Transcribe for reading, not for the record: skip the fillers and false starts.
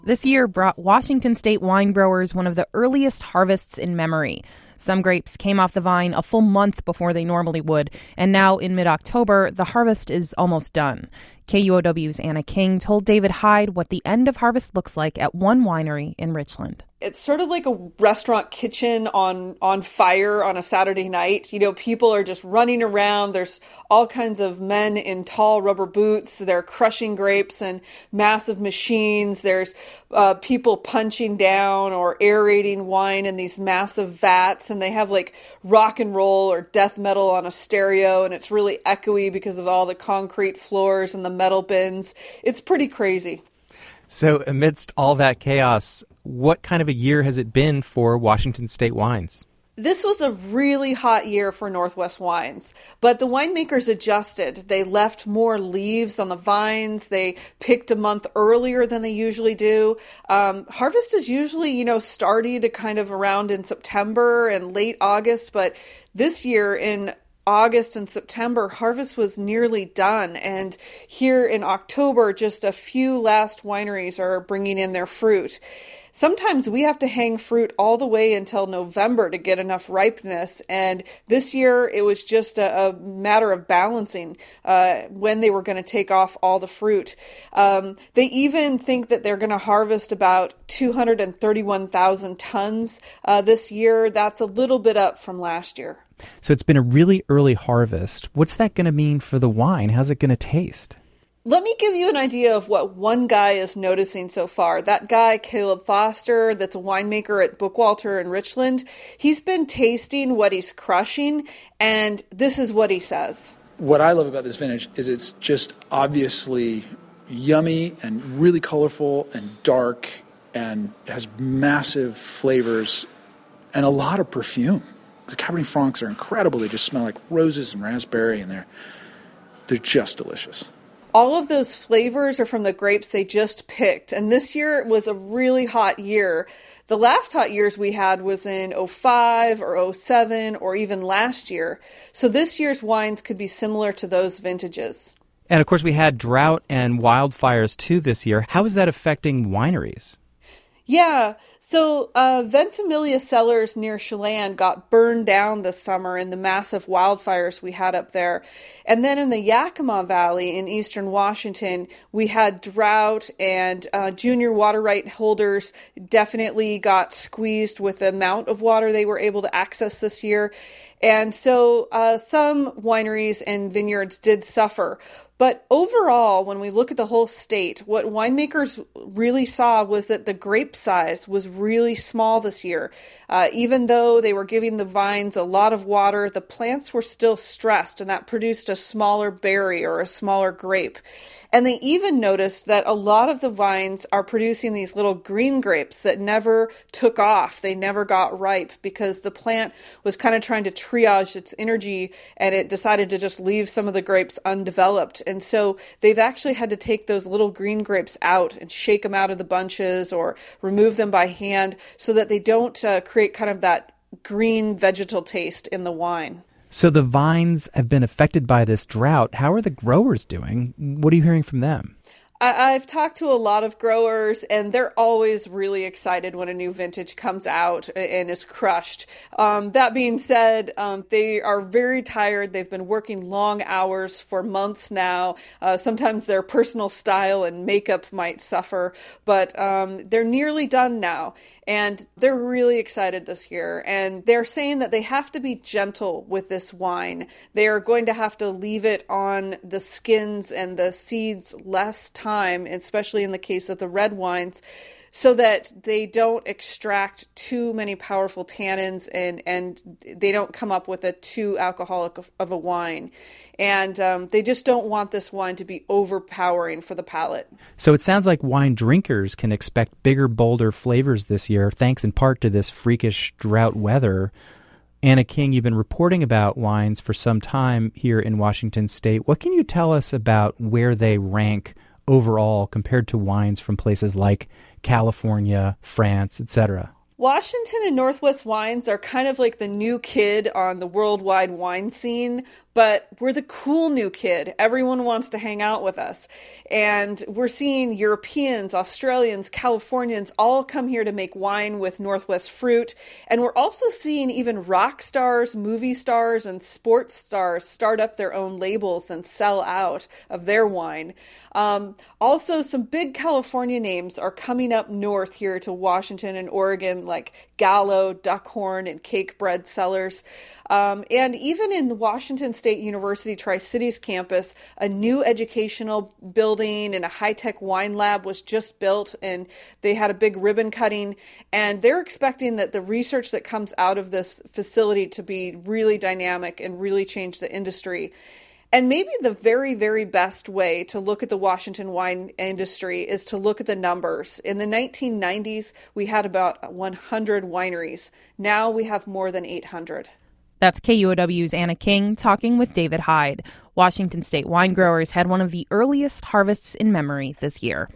This year brought Washington State wine growers one of the earliest harvests in memory. Some grapes came off the vine a full month before they normally would, and now in mid-October, the harvest is almost done. KUOW's Anna King told David Hyde what the end of harvest looks like at one winery in Richland. It's sort of like a restaurant kitchen on fire on a Saturday night. You know, people are just running around. There's all kinds of men in tall rubber boots. They're crushing grapes and massive machines. There's people punching down or aerating wine in these massive vats. And they have like rock and roll or death metal on a stereo. And it's really echoey because of all the concrete floors and the metal bins. It's pretty crazy. So amidst all that chaos, what kind of a year has it been for Washington State wines? This was a really hot year for Northwest wines, but the winemakers adjusted. They left more leaves on the vines. They picked a month earlier than they usually do. Harvest is usually, starting to kind of around in September and late August, but this year in August and September, harvest was nearly done. And here in October, just a few last wineries are bringing in their fruit. Sometimes we have to hang fruit all the way until November to get enough ripeness. And this year, it was just a matter of balancing when they were going to take off all the fruit. They even think that they're going to harvest about 231,000 tons this year. That's a little bit up from last year. So it's been a really early harvest. What's that going to mean for the wine? How's it going to taste? Let me give you an idea of what one guy is noticing so far. That guy, Caleb Foster, that's a winemaker at Bookwalter in Richland, he's been tasting what he's crushing, and this is what he says. What I love about this vintage is it's just obviously yummy and really colorful and dark and has massive flavors and a lot of perfume. The Cabernet Francs are incredible. They just smell like roses and raspberry, and they're just delicious. All of those flavors are from the grapes they just picked, and this year was a really hot year. The last hot years we had was in 05 or 07 or even last year. So this year's wines could be similar to those vintages. And of course we had drought and wildfires too this year. How is that affecting wineries? Yeah, so Ventimiglia cellars near Chelan got burned down this summer in the massive wildfires we had up there. And then in the Yakima Valley in eastern Washington, we had drought, and junior water right holders definitely got squeezed with the amount of water they were able to access this year. And so some wineries and vineyards did suffer. But overall, when we look at the whole state, what winemakers really saw was that the grape size was really small this year. Even though they were giving the vines a lot of water, the plants were still stressed, and that produced a smaller berry or a smaller grape. And they even noticed that a lot of the vines are producing these little green grapes that never took off. They never got ripe because the plant was kind of trying to triage its energy, and it decided to just leave some of the grapes undeveloped. And so they've actually had to take those little green grapes out and shake them out of the bunches or remove them by hand so that they don't create kind of that green vegetal taste in the wine. So the vines have been affected by this drought. How are the growers doing? What are you hearing from them? I've talked to a lot of growers, and they're always really excited when a new vintage comes out and is crushed. That being said, they are very tired. They've been working long hours for months now. Sometimes their personal style and makeup might suffer, but they're nearly done now. And they're really excited this year. And they're saying that they have to be gentle with this wine. They are going to have to leave it on the skins and the seeds less time, especially in the case of the red wines, so that they don't extract too many powerful tannins and they don't come up with a too alcoholic of a wine. And they just don't want this wine to be overpowering for the palate. So it sounds like wine drinkers can expect bigger, bolder flavors this year, thanks in part to this freakish drought weather. Anna King, you've been reporting about wines for some time here in Washington State. What can you tell us about where they rank overall compared to wines from places like California, France, etc.? Washington and Northwest wines are kind of like the new kid on the worldwide wine scene, but we're the cool new kid. Everyone wants to hang out with us. And we're seeing Europeans, Australians, Californians all come here to make wine with Northwest fruit. And we're also seeing even rock stars, movie stars, and sports stars start up their own labels and sell out of their wine. Also, some big California names are coming up north here to Washington and Oregon, like Gallo, Duckhorn, and Cakebread Cellars. And even in Washington State University Tri-Cities campus, a new educational building and a high-tech wine lab was just built, and they had a big ribbon cutting. And they're expecting that the research that comes out of this facility to be really dynamic and really change the industry. And maybe the very, very best way to look at the Washington wine industry is to look at the numbers. In the 1990s, we had about 100 wineries. Now we have more than 800. That's KUOW's Anna King talking with David Hyde. Washington State wine growers had one of the earliest harvests in memory this year.